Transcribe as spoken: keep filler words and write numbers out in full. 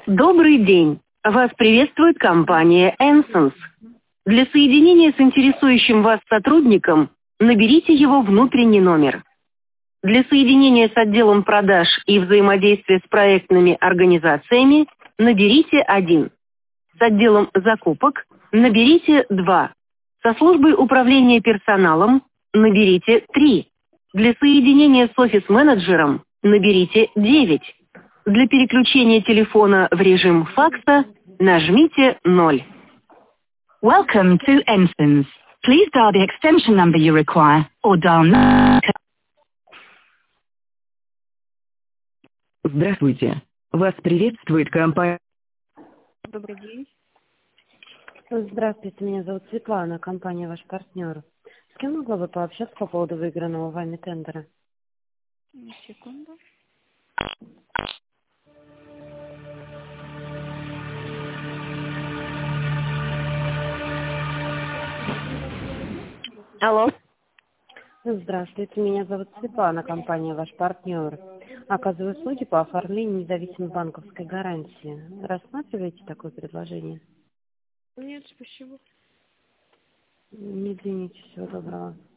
Добрый день! Вас приветствует компания Ensence. Для соединения с интересующим вас сотрудником наберите его внутренний номер. Для соединения с отделом продаж и взаимодействия с проектными организациями наберите один. С отделом закупок наберите два. Со службой управления персоналом наберите три. Для соединения с офис-менеджером наберите девять. Для переключения телефона в режим факса нажмите ноль. Welcome to Ensence. Please dial the extension number you require or dial nine. Здравствуйте. Вас приветствует компания... Добрый день. Здравствуйте, меня зовут Светлана, компания «Ваш партнер». С кем могла бы пообщаться по поводу выигранного вами тендера? Секунду. Алло. Здравствуйте, меня зовут Светлана, компания «Ваш партнер». Оказываю услуги по оформлению независимой банковской гарантии. Рассматриваете такое предложение? Нет, спасибо. Не извините, всего доброго.